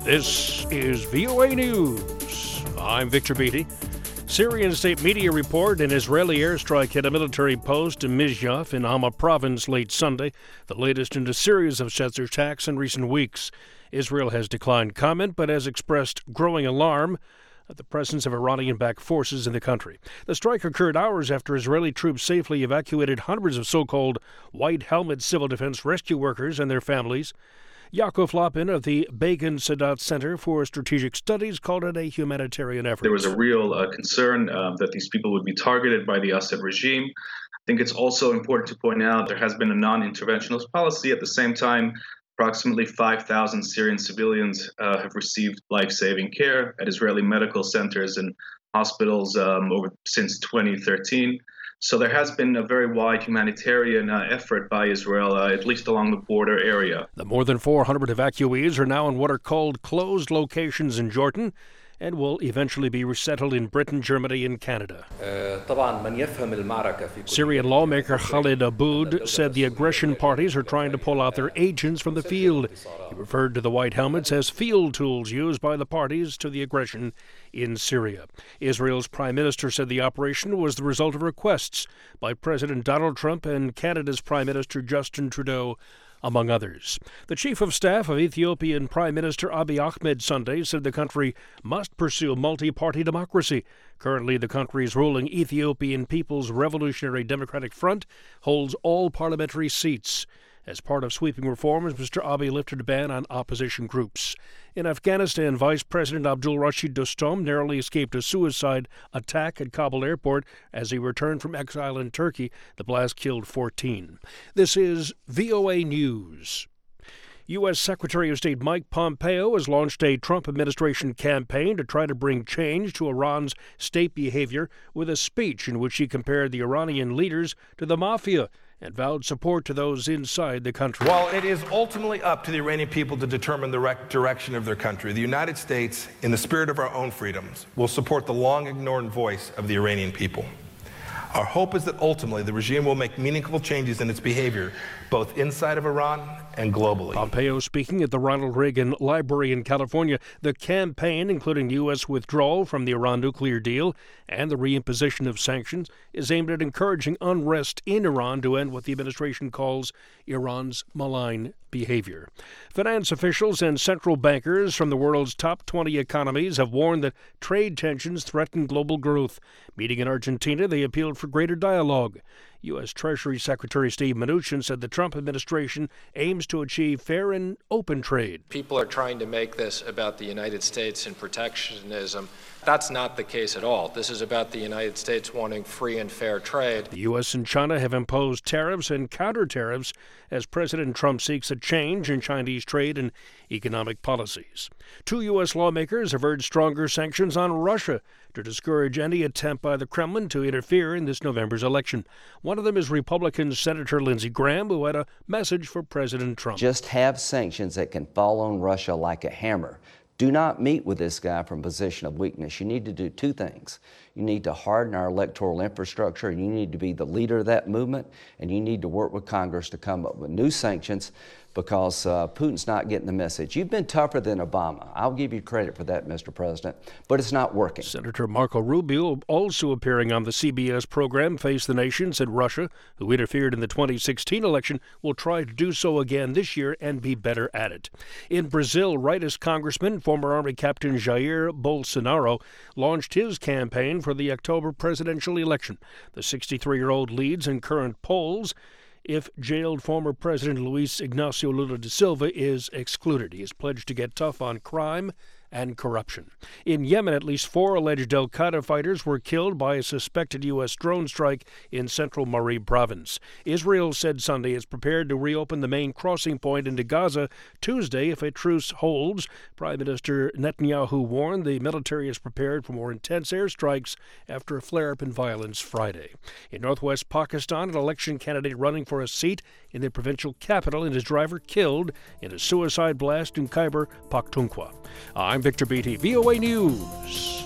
This is VOA News. I'm Victor Beatty. Syrian state media report an Israeli airstrike hit a military post in Mizhyaf in Hama province late Sunday, the latest in a series of such attacks in recent weeks. Israel has declined comment but has expressed growing alarm at the presence of Iranian-backed forces in the country. The strike occurred hours after Israeli troops safely evacuated hundreds of so-called white helmet civil defense rescue workers and their families. Yaakov Lapin of the Begin Sadat Center for Strategic Studies called it a humanitarian effort. There was a real concern that these people would be targeted by the Assad regime. I think it's also important to point out there has been a non-interventionist policy. At the same time, approximately 5,000 Syrian civilians have received life-saving care at Israeli medical centers and hospitals since 2013. So there has been a very wide humanitarian effort by Israel, at least along the border area. The more than 400 evacuees are now in what are called closed locations in Jordan and will eventually be resettled in Britain, Germany, and Canada. Syrian lawmaker Khalid Aboud said the aggression parties are trying to pull out their agents from the field. He referred to the white helmets as field tools used by the parties to the aggression in Syria. Israel's prime minister said the operation was the result of requests by President Donald Trump and Canada's Prime Minister Justin Trudeau, among others. The chief of staff of Ethiopian Prime Minister Abiy Ahmed Sunday said the country must pursue multi-party democracy. Currently, the country's ruling Ethiopian People's Revolutionary Democratic Front holds all parliamentary seats. As part of sweeping reforms, Mr. Abiy lifted a ban on opposition groups. In Afghanistan, Vice President Abdul Rashid Dostum narrowly escaped a suicide attack at Kabul airport as he returned from exile in Turkey. The blast killed 14. This is VOA News. U.S. Secretary of State Mike Pompeo has launched a Trump administration campaign to try to bring change to Iran's state behavior with a speech in which he compared the Iranian leaders to the mafia and vowed support to those inside the country. While it is ultimately up to the Iranian people to determine the direction of their country, the United States, in the spirit of our own freedoms, will support the long-ignored voice of the Iranian people. Our hope is that ultimately the regime will make meaningful changes in its behavior, both inside of Iran and globally. Pompeo speaking at the Ronald Reagan Library in California. The campaign, including U.S. withdrawal from the Iran nuclear deal and the reimposition of sanctions, is aimed at encouraging unrest in Iran to end what the administration calls Iran's malign behavior. Finance officials and central bankers from the world's top 20 economies have warned that trade tensions threaten global growth. Meeting in Argentina, they appealed for greater dialogue. U.S. Treasury Secretary Steve Mnuchin said the Trump administration aims to achieve fair and open trade. People are trying to make this about the United States and protectionism. That's not the case at all. This is about the United States wanting free and fair trade. The U.S. and China have imposed tariffs and counter-tariffs as President Trump seeks a change in Chinese trade and economic policies. 2 U.S. lawmakers have urged stronger sanctions on Russia to discourage any attempt by the Kremlin to interfere in this November's election. One of them is Republican Senator Lindsey Graham, who had a message for President Trump. Just have sanctions that can fall on Russia like a hammer. Do not meet with this guy from a position of weakness. You need to do 2 things. You need to harden our electoral infrastructure, and you need to be the leader of that movement, and you need to work with Congress to come up with new sanctions because Putin's not getting the message. You've been tougher than Obama. I'll give you credit for that, Mr. President, but it's not working. Senator Marco Rubio, also appearing on the CBS program Face the Nation, said Russia, who interfered in the 2016 election, will try to do so again this year and be better at it. In Brazil, rightist Congressman, former Army Captain Jair Bolsonaro, launched his campaign for the October presidential election. The 63-year-old leads in current polls if jailed former President Luiz Inácio Lula da Silva is excluded. He has pledged to get tough on crime and corruption. In Yemen, at least 4 alleged al-Qaeda fighters were killed by a suspected U.S. drone strike in central Marib province. Israel said Sunday it's prepared to reopen the main crossing point into Gaza Tuesday if a truce holds. Prime Minister Netanyahu warned the military is prepared for more intense airstrikes after a flare-up in violence Friday. In northwest Pakistan, an election candidate running for a seat in the provincial capital and his driver killed in a suicide blast in Khyber Pakhtunkhwa. I'm Victor Beatty, VOA News.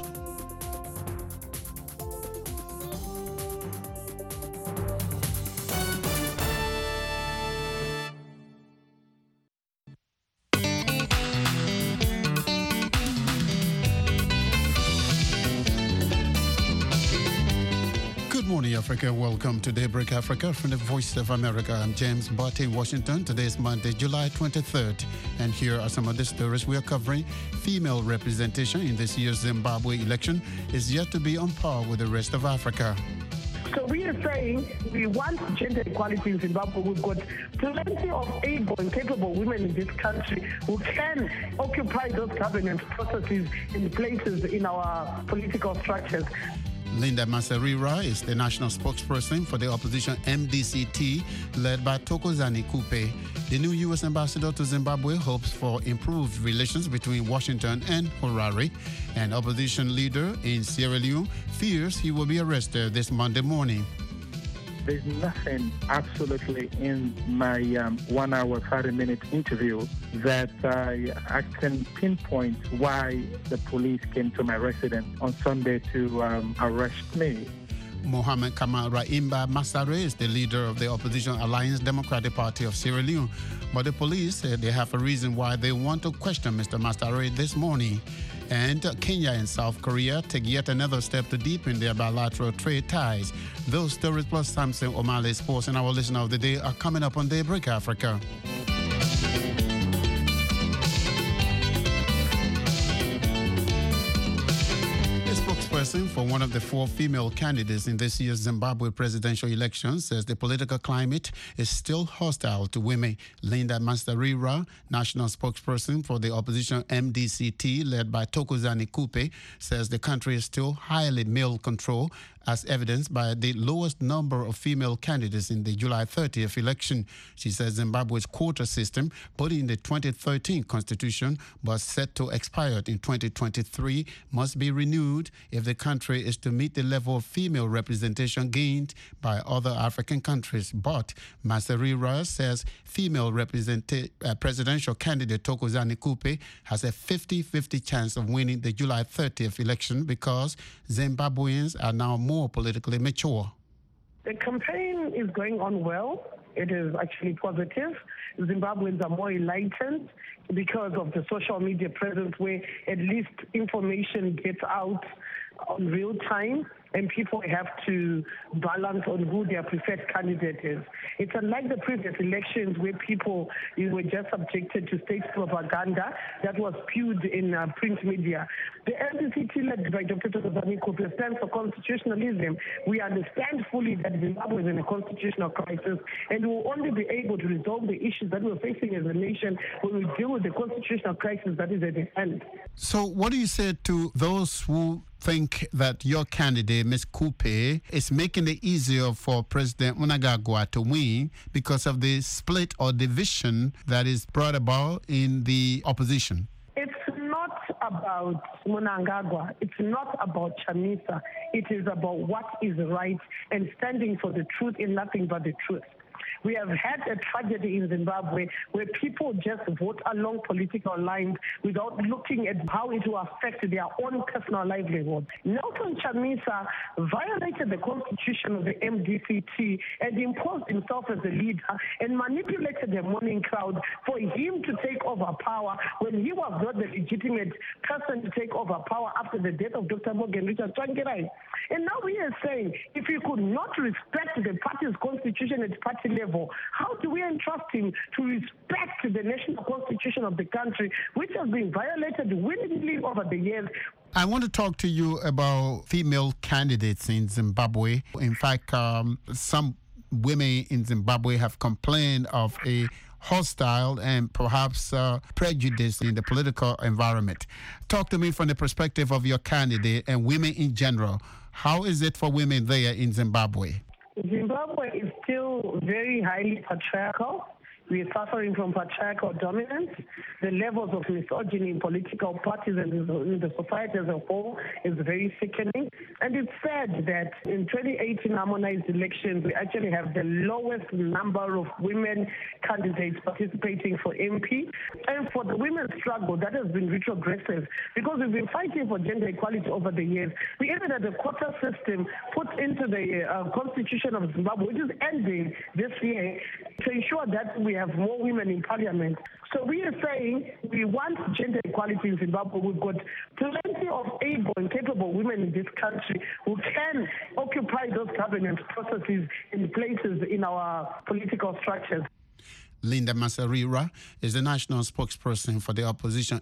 morning, Africa. Welcome to Daybreak Africa from the Voice of America. I'm James Barty in Washington. Today is Monday, July 23rd. And here are some of the stories we are covering. Female representation in this year's Zimbabwe election is yet to be on par with the rest of Africa. So we are saying we want gender equality in Zimbabwe. We've got plenty of able and capable women in this country who can occupy those governance processes in places in our political structures. Linda Masarira is the national spokesperson for the opposition MDCT, led by Thokozani Kupe. The new U.S. ambassador to Zimbabwe hopes for improved relations between Washington and Harare. An opposition leader in Sierra Leone fears he will be arrested this Monday morning. There's nothing absolutely in my 1 hour, 30-minute interview that I can pinpoint why the police came to my residence on Sunday to arrest me. Mohamed Kamal Raimba Masare is the leader of the opposition Alliance Democratic Party of Sierra Leone. But the police said they have a reason why they want to question Mr. Masare this morning. And Kenya and South Korea take yet another step to deepen their bilateral trade ties. Those stories plus Samson O'Malley Sports and our listener of the day are coming up on Daybreak Africa. Spokesperson for one of the 4 female candidates in this year's Zimbabwe presidential election says the political climate is still hostile to women. Linda Masarira, national spokesperson for the opposition MDCT, led by Thokozani Kupe, says the country is still highly male-controlled, as evidenced by the lowest number of female candidates in the July 30th election. She says Zimbabwe's quota system, put in the 2013 constitution but set to expire in 2023, must be renewed if the country is to meet the level of female representation gained by other African countries. But Masarira says female presidential candidate Thokozani Kupe has a 50-50 chance of winning the July 30th election because Zimbabweans are now more politically mature. The campaign is going on well. It is actually positive. Zimbabweans are more enlightened because of the social media presence where at least information gets out on real time and people have to balance on who their preferred candidate is. It's unlike the previous elections where people were just subjected to state propaganda that was spewed in print media. The MDCT, led by Dr. Thokozani Kupe, stands for constitutionalism. We understand fully that Zimbabwe is in a constitutional crisis and we will only be able to resolve the issues that we're facing as a nation when we deal with the constitutional crisis that is at the end. So what do you say to those who think that your candidate, Ms. Kupe, is making it easier for President Mnangagwa to win because of the split or division that is brought about in the opposition? It's not about Mnangagwa. It's not about Chamisa. It is about what is right and standing for the truth and nothing but the truth. We have had a tragedy in Zimbabwe where people just vote along political lines without looking at how it will affect their own personal livelihood. Nelson Chamisa violated the constitution of the MDCT and imposed himself as a leader and manipulated the mourning crowd for him to take over power when he was not the legitimate person to take over power after the death of Dr. Morgan Richard Tsvangirai. And now we are saying, if you could not respect the party's constitution at party level, how do we entrust him to respect the national constitution of the country, which has been violated willingly over the years? I want to talk to you about female candidates in Zimbabwe. In fact, some women in Zimbabwe have complained of a hostile and perhaps prejudice in the political environment. Talk to me from the perspective of your candidate and women in general. How is it for women there in Zimbabwe? Zimbabwe is still very highly patriarchal. We are suffering from patriarchal dominance. The levels of misogyny in political parties and in the society as a whole is very sickening. And it's sad that in 2018 harmonized elections, we actually have the lowest number of women candidates participating for MP. And for the women's struggle, that has been retrogressive because we've been fighting for gender equality over the years. We even had a quota system put into the Constitution of Zimbabwe, which is ending this year, to ensure that we have more women in parliament. So we are saying we want gender equality in Zimbabwe. We've got plenty of able and capable women in this country who can occupy those governance processes in places in our political structures. Linda Masarira is the national spokesperson for the opposition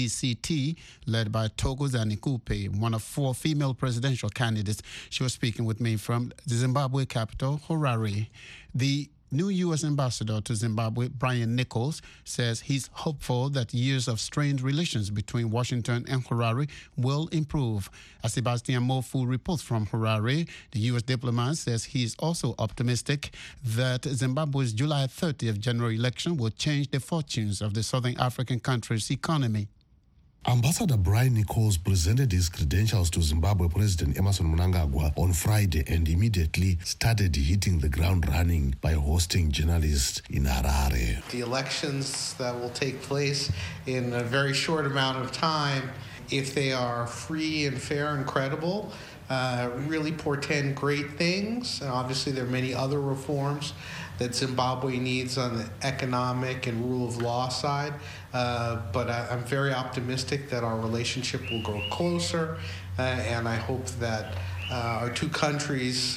MDCT, led by Thokozani Kupe, one of 4 female presidential candidates. She was speaking with me from the Zimbabwe capital, Harare. The new U.S. ambassador to Zimbabwe, Brian Nichols, says he's hopeful that years of strained relations between Washington and Harare will improve. As Sebastian Mofu reports from Harare, the U.S. diplomat says he's also optimistic that Zimbabwe's July 30th general election will change the fortunes of the southern African country's economy. Ambassador Brian Nichols presented his credentials to Zimbabwe President Emmerson Mnangagwa on Friday and immediately started hitting the ground running by hosting journalists in Harare. The elections that will take place in a very short amount of time, if they are free and fair and credible, really portend great things. And obviously, there are many other reforms that Zimbabwe needs on the economic and rule of law side. But I'm very optimistic that our relationship will grow closer, and I hope that our two countries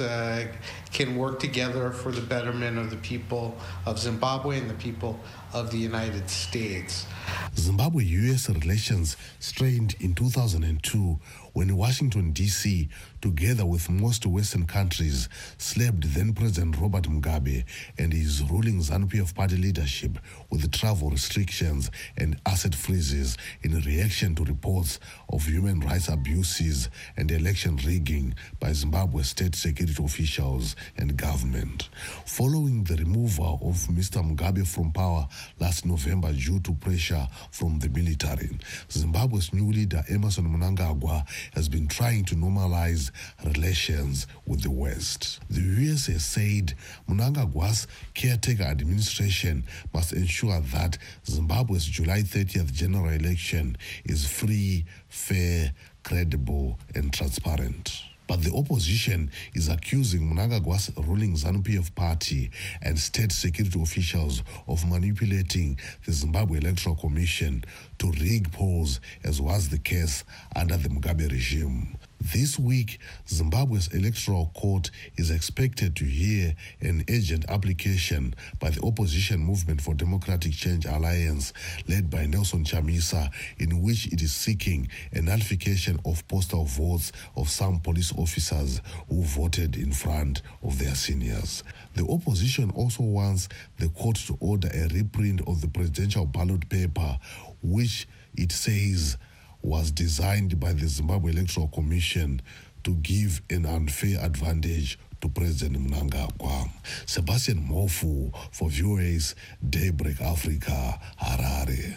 can work together for the betterment of the people of Zimbabwe and the people of the United States. Zimbabwe-U.S. relations strained in 2002 when Washington, D.C., together with most Western countries, slapped then-President Robert Mugabe and his ruling ZANU-PF party leadership with travel restrictions and asset freezes in reaction to reports of human rights abuses and election rigging by Zimbabwe's state security officials and government. Following the removal of Mr. Mugabe from power last November due to pressure from the military, Zimbabwe's new leader Emmerson Mnangagwa has been trying to normalize relations with the West. The U.S. has said Mnangagwa's caretaker administration must ensure that Zimbabwe's July 30th general election is free, fair, credible, and transparent. But the opposition is accusing Mnangagwa's ruling ZANU-PF party and state security officials of manipulating the Zimbabwe Electoral Commission to rig polls, as was the case under the Mugabe regime. This week, Zimbabwe's Electoral Court is expected to hear an urgent application by the Opposition Movement for Democratic Change Alliance, led by Nelson Chamisa, in which it is seeking a nullification of postal votes of some police officers who voted in front of their seniors. The opposition also wants the court to order a reprint of the presidential ballot paper, which it says was designed by the Zimbabwe Electoral Commission to give an unfair advantage to President Mnangagwa. Sebastian Mofu for VOA's Daybreak Africa, Harare.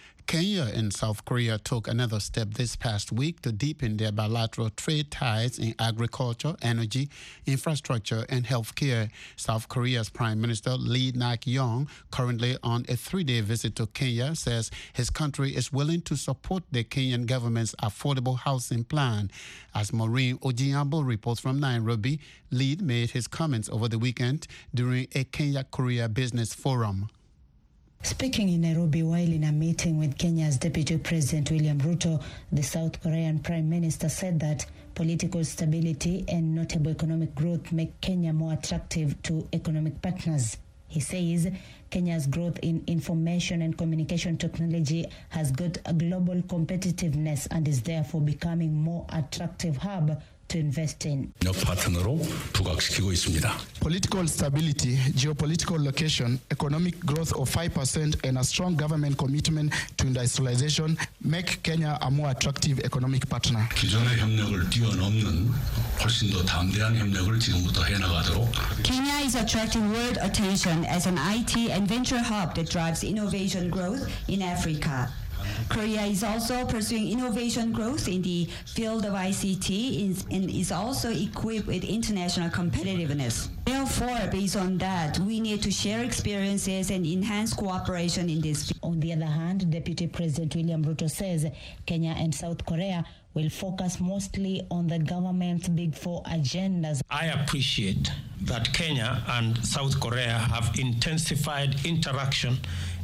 Kenya and South Korea took another step this past week to deepen their bilateral trade ties in agriculture, energy, infrastructure, and healthcare. South Korea's Prime Minister Lee Nak-yong, currently on a 3-day visit to Kenya, says his country is willing to support the Kenyan government's affordable housing plan. As Maureen Ojiambo reports from Nairobi, Lee made his comments over the weekend during a Kenya-Korea business forum. Speaking in Nairobi while in a meeting with Kenya's Deputy President William Ruto, the South Korean Prime Minister said that political stability and notable economic growth make Kenya more attractive to economic partners. He says Kenya's growth in information and communication technology has got a global competitiveness and is therefore becoming more attractive hub to invest in. Political stability, geopolitical location, economic growth of 5% and a strong government commitment to industrialization make Kenya a more attractive economic partner. Kenya is attracting world attention as an IT and venture hub that drives innovation growth in Africa. Korea is also pursuing innovation growth in the field of ICT and is also equipped with international competitiveness. Therefore, based on that, we need to share experiences and enhance cooperation in this field. On the other hand, Deputy President William Ruto says Kenya and South Korea will focus mostly on the government's Big Four agendas. I appreciate that Kenya and South Korea have intensified interaction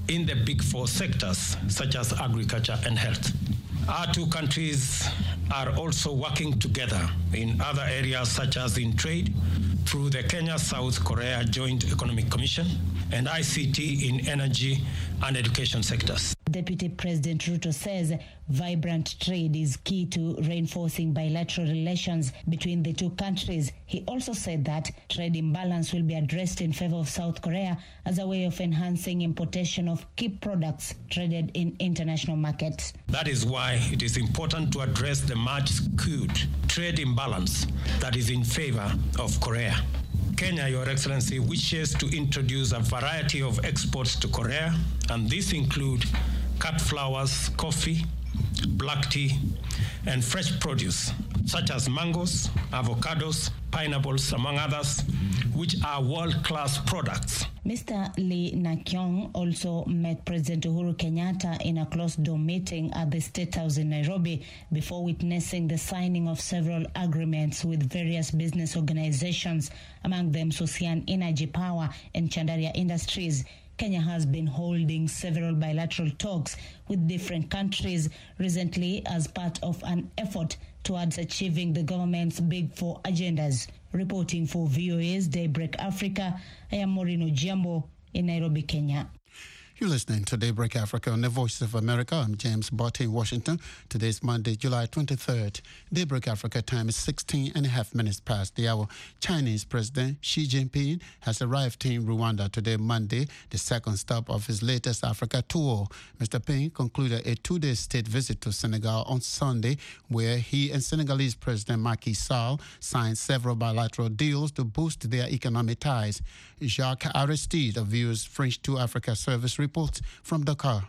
in the big four sectors, such as agriculture and health. Our two countries are also working together in other areas, such as in trade, through the Kenya-South Korea Joint Economic Commission, and ICT in energy and education sectors. Deputy President Ruto says vibrant trade is key to reinforcing bilateral relations between the two countries. He also said that trade imbalance will be addressed in favor of South Korea as a way of enhancing importation of key products traded in international markets. That is why it is important to address the much skewed trade imbalance that is in favor of Korea. Kenya, Your Excellency, wishes to introduce a variety of exports to Korea, and these include cut flowers, coffee, black tea, and fresh produce, such as mangoes, avocados, pineapples, among others, which are world-class products. Mr. Lee Nak-yong also met President Uhuru Kenyatta in a closed-door meeting at the State House in Nairobi before witnessing the signing of several agreements with various business organizations, among them Sosian Energy Power and Chandaria Industries. Kenya has been holding several bilateral talks with different countries recently as part of an effort towards achieving the government's Big Four agendas. Reporting for VOA's Daybreak Africa, I am Morino Jambo in Nairobi, Kenya. You're listening to Daybreak Africa on the Voice of America. I'm James Botte in Washington. Today's Monday, July 23rd. Daybreak Africa time is 16 and a half minutes past the hour. Chinese President Xi Jinping has arrived in Rwanda today, Monday, the second stop of his latest Africa tour. Mr. Ping concluded a two-day state visit to Senegal on Sunday, where he and Senegalese President Macky Sall signed several bilateral deals to boost their economic ties. Jacques Aristide of VOA's French to Africa service reports from Dakar.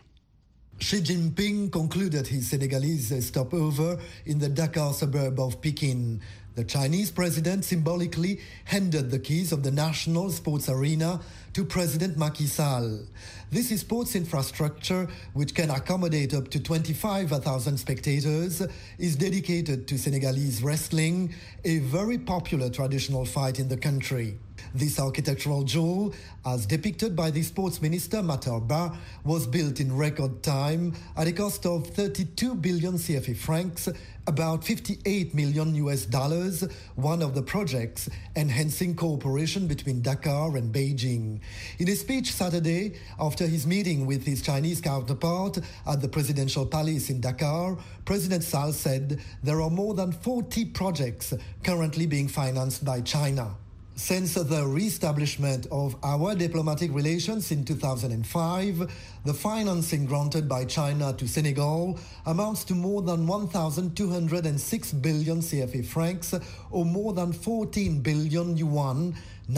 Xi Jinping concluded his Senegalese stopover in the Dakar suburb of Pekin. The Chinese president symbolically handed the keys of the national sports arena to President Macky Sall. This is sports infrastructure, which can accommodate up to 25,000 spectators, is dedicated to Senegalese wrestling, a very popular traditional fight in the country. This architectural jewel, as depicted by the sports minister Matar Ba, was built in record time at a cost of 32 billion CFA francs, about $58 million US, one of the projects enhancing cooperation between Dakar and Beijing. In a speech Saturday, after his meeting with his Chinese counterpart at the presidential palace in Dakar, President Sall said there are more than 40 projects currently being financed by China. Since the re-establishment of our diplomatic relations in 2005, the financing granted by China to Senegal amounts to more than 1,206 billion CFA francs, or more than 14 billion yuan,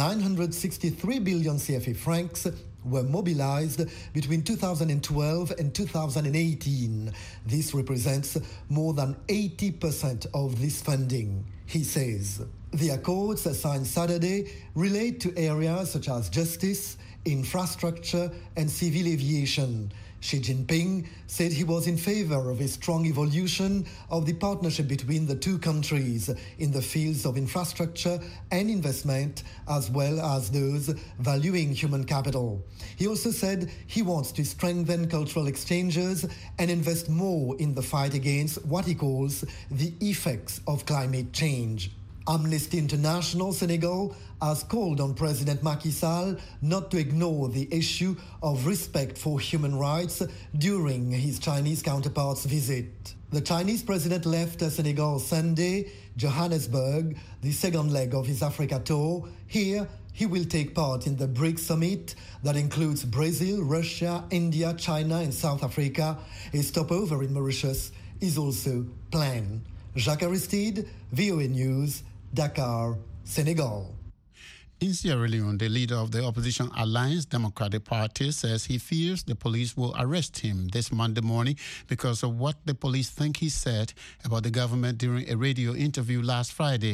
963 billion CFA francs, were mobilized between 2012 and 2018. This represents more than 80% of this funding, he says. The accords signed Saturday relate to areas such as justice, infrastructure, and civil aviation. Xi Jinping said he was in favor of a strong evolution of the partnership between the two countries in the fields of infrastructure and investment, as well as those valuing human capital. He also said he wants to strengthen cultural exchanges and invest more in the fight against what he calls the effects of climate change. Amnesty International Senegal has called on President Macky Sall not to ignore the issue of respect for human rights during his Chinese counterpart's visit. The Chinese president left Senegal Sunday, Johannesburg, the second leg of his Africa tour. Here, he will take part in the BRICS summit that includes Brazil, Russia, India, China, and South Africa. A stopover in Mauritius is also planned. Jacques Aristide, VOA News, Dakar, Senegal. In Sierra Leone, the leader of the opposition Alliance Democratic Party says he fears the police will arrest him this Monday morning because of what the police think he said about the government during a radio interview last Friday.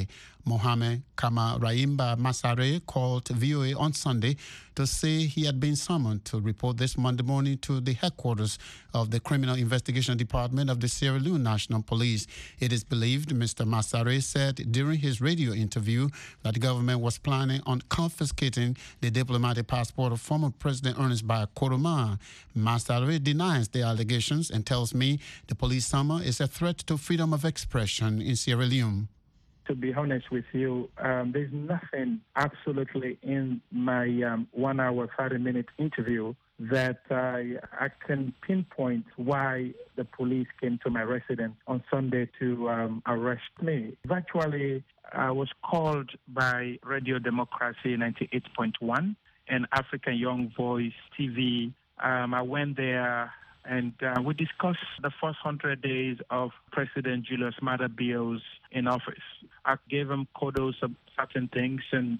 Mohamed Kamaraimba Masare called VOA on Sunday to say he had been summoned to report this Monday morning to the headquarters of the Criminal Investigation Department of the Sierra Leone National Police. It is believed Mr. Masare said during his radio interview that the government was planning on confiscating the diplomatic passport of former President Ernest Bai Koroma. Masare denies the allegations and tells me the police summons is a threat to freedom of expression in Sierra Leone. To be honest with you, there's nothing absolutely in my 1 hour, 30-minute interview that I can pinpoint why the police came to my residence on Sunday to arrest me. Virtually, I was called by Radio Democracy 98.1 and African Young Voice TV. I went there and we discussed the first 100 days of President Julius Maada Bio's in office. I gave him kudos of certain things and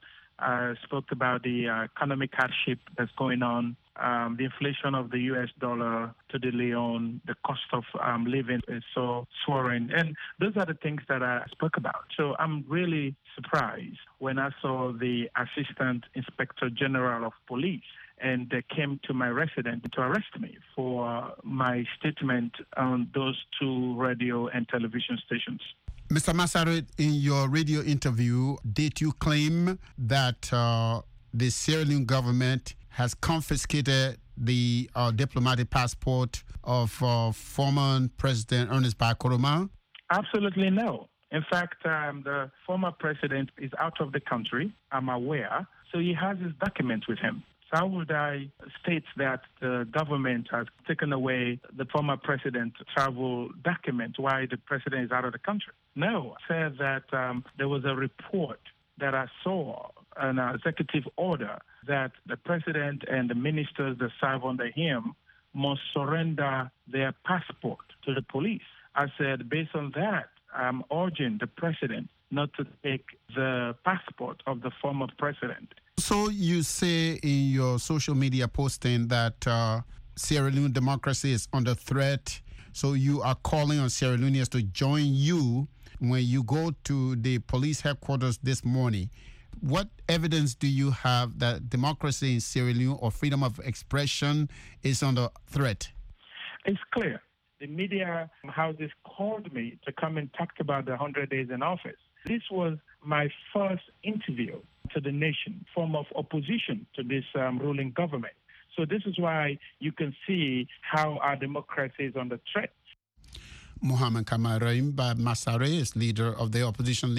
spoke about the economic hardship that's going on, the inflation of the U.S. dollar to the Leone, the cost of living is so soaring. And those are the things that I spoke about. So I'm really surprised when I saw the Assistant Inspector General of Police and they came to my residence to arrest me for my statement on those two radio and television stations. Mr. Masare, in your radio interview, did you claim that the Sierra Leone government has confiscated the diplomatic passport of former President Ernest Bai Koroma? Absolutely no. In fact, the former president is out of the country, I'm aware, so he has his documents with him. So how would I state that the government has taken away the former president's travel document while the president is out of the country? No. I said that there was a report that I saw, an executive order, that the president and the ministers that serve under him must surrender their passport to the police. I said, based on that, I'm urging the president not to take the passport of the former president. So you say in your social media posting that Sierra Leone democracy is under threat. So you are calling on Sierra Leoneans to join you when you go to the police headquarters this morning. What evidence do you have that democracy in Sierra Leone or freedom of expression is under threat? It's clear. The media houses called me to come and talk about the 100 days in office. This was my first interview to the nation, form of opposition to this ruling government. So this is why you can see how our democracy is under threat. Mohamed Kamaraimba Masare is leader of the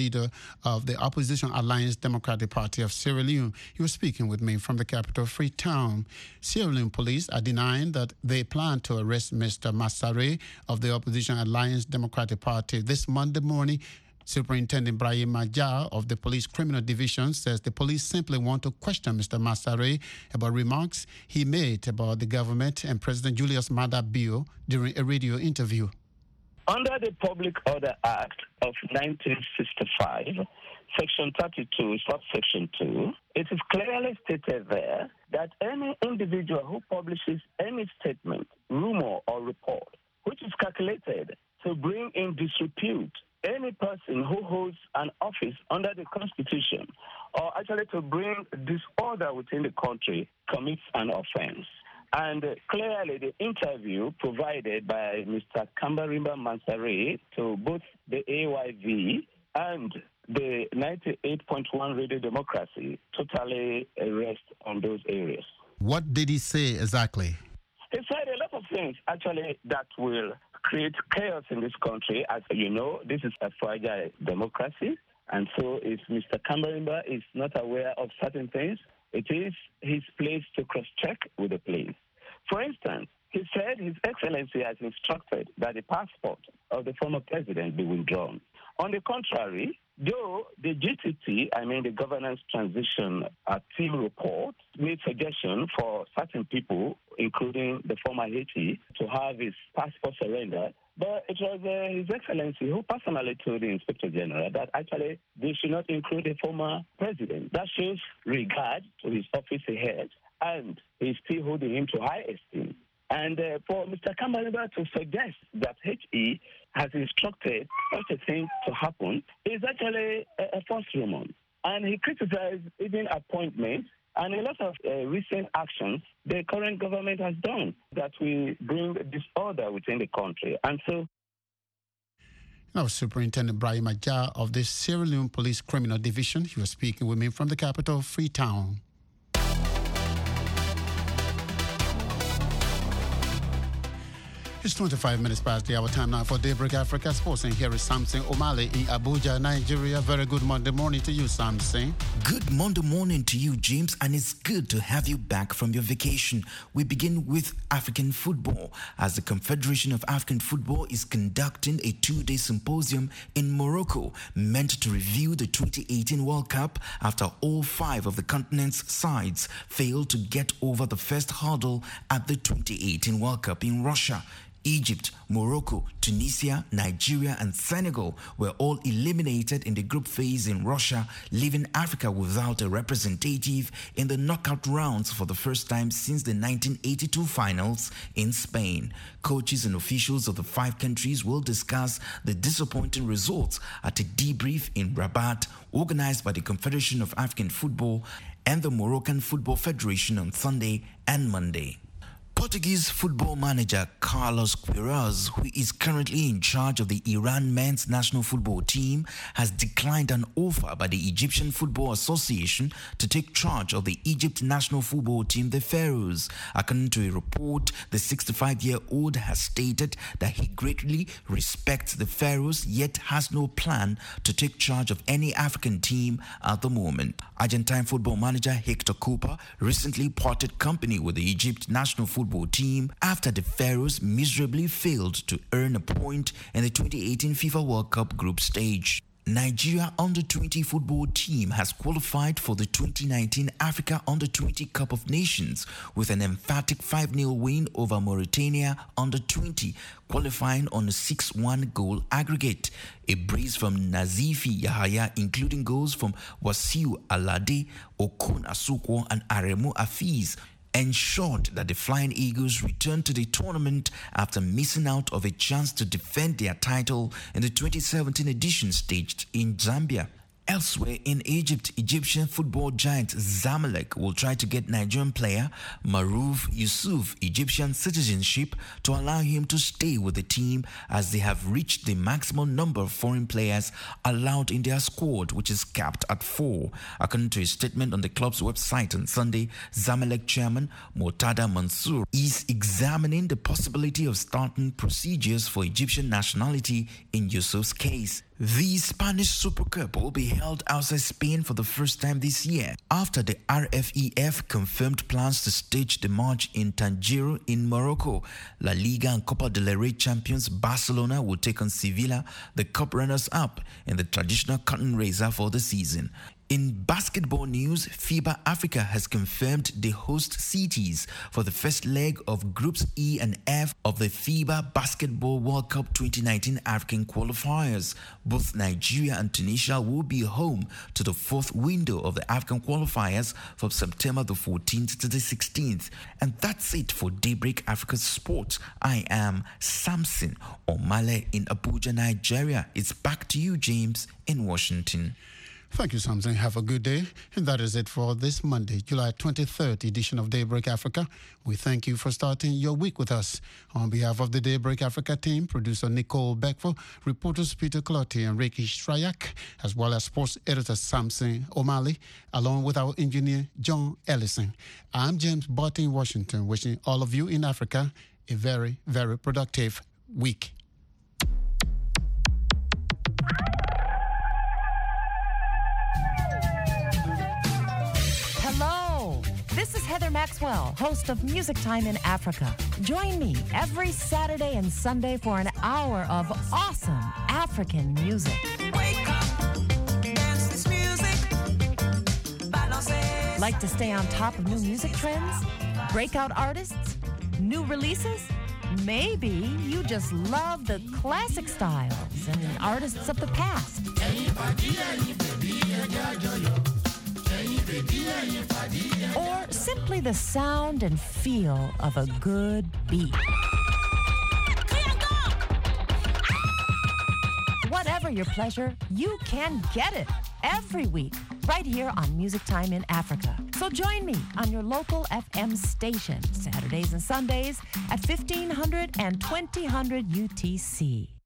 Opposition Alliance Democratic Party of Sierra Leone. He was speaking with me from the capital, Freetown. Sierra Leone police are denying that they plan to arrest Mr. Masare of the Opposition Alliance Democratic Party this Monday morning. Superintendent Brahim Majar of the Police Criminal Division says the police simply want to question Mr. Masare about remarks he made about the government and President Julius Maada Bio during a radio interview. Under the Public Order Act of 1965, Section 32, subsection 2, it is clearly stated there that any individual who publishes any statement, rumor, or report which is calculated to bring in disrepute any person who holds an office under the Constitution or actually to bring disorder within the country commits an offense. And clearly the interview provided by Mr. Kamaraimba Masare to both the AYV and the 98.1 Radio Democracy totally rests on those areas. What did he say exactly? He said a lot of things actually that will create chaos in this country. As you know, this is a fragile democracy, and so if Mr. Kamaraimba is not aware of certain things, it is his place to cross-check with the police. For instance, he said His Excellency has instructed that the passport of the former president be withdrawn. On the contrary, though the GTT, the Governance Transition Team report, made suggestion for certain people, including the former Haiti, to have his passport surrendered, but it was His Excellency who personally told the Inspector General that actually they should not include the former president. That shows regard to his office ahead, and he's still holding him to high esteem. And for Mr. Kambarimba to suggest that HE has instructed such a thing to happen is actually a false rumor. And he criticized even appointments and a lot of recent actions the current government has done that will bring disorder within the country. And so Now, Superintendent Brahim Ajah of the Sierra Leone Police Criminal Division, he was speaking with me from the capital, Freetown. It's 25 minutes past the hour. Time now for Daybreak Africa Sports, and here is Samson Omale in Abuja, Nigeria. Very good Monday morning to you, Samson. Good Monday morning to you, James, and it's good to have you back from your vacation. We begin with African football, as the Confederation of African Football is conducting a 2-day symposium in Morocco meant to review the 2018 World Cup after all 5 of the continent's sides failed to get over the first hurdle at the 2018 World Cup in Russia. Egypt, Morocco, Tunisia, Nigeria, and Senegal were all eliminated in the group phase in Russia, leaving Africa without a representative in the knockout rounds for the first time since the 1982 finals in Spain. Coaches and officials of the 5 countries will discuss the disappointing results at a debrief in Rabat, organized by the Confederation of African Football and the Moroccan Football Federation on Sunday and Monday. Portuguese football manager Carlos Queiroz, who is currently in charge of the Iran men's national football team, has declined an offer by the Egyptian Football Association to take charge of the Egypt national football team, the Pharaohs. According to a report, the 65-year-old has stated that he greatly respects the Pharaohs, yet has no plan to take charge of any African team at the moment. Argentine football manager Hector Cooper recently parted company with the Egypt national football team after the Pharaohs miserably failed to earn a point in the 2018 FIFA World Cup group stage. Nigeria Under-20 football team has qualified for the 2019 Africa Under-20 Cup of Nations with an emphatic 5-0 win over Mauritania Under-20, qualifying on a 6-1 goal aggregate. A brace from Nazifi Yahaya, including goals from Wasiu Alade, Okon Asukwo, and Aremu Afiz, ensured that the Flying Eagles returned to the tournament after missing out of a chance to defend their title in the 2017 edition staged in Zambia. Elsewhere in Egypt, Egyptian football giant Zamalek will try to get Nigerian player Maruf Yusuf Egyptian citizenship to allow him to stay with the team, as they have reached the maximum number of foreign players allowed in their squad, which is capped at 4. According to a statement on the club's website on Sunday, Zamalek chairman Murtada Mansour is examining the possibility of starting procedures for Egyptian nationality in Yusuf's case. The Spanish Super Cup will be held outside Spain for the first time this year, after the RFEF confirmed plans to stage the match in Tangier in Morocco. La Liga and Copa del Rey champions Barcelona will take on Sevilla, the cup runners-up, in the traditional curtain raiser for the season. In basketball news, FIBA Africa has confirmed the host cities for the first leg of Groups E and F of the FIBA Basketball World Cup 2019 African qualifiers. Both Nigeria and Tunisia will be home to the 4th window of the African qualifiers from September the 14th to the 16th. And that's it for Daybreak Africa Sports. I am Samson Omale in Abuja, Nigeria. It's back to you, James, in Washington. Thank you, Samson. Have a good day. And that is it for this Monday, July 23rd edition of Daybreak Africa. We thank you for starting your week with us. On behalf of the Daybreak Africa team, producer Nicole Beckford, reporters Peter Clotti and Ricky Strayak, as well as sports editor Samson O'Malley, along with our engineer John Ellison. I'm James Barton in Washington, wishing all of you in Africa a very, very productive week. This is Heather Maxwell, host of Music Time in Africa. Join me every Saturday and Sunday for an hour of awesome African music. Wake up, dance this music, balance. Like to stay on top of new music trends? Breakout artists? New releases? Maybe you just love the classic styles and artists of the past. Or simply the sound and feel of a good beat. Whatever your pleasure, you can get it every week right here on Music Time in Africa. So join me on your local FM station Saturdays and Sundays at 1500 and 2000 UTC.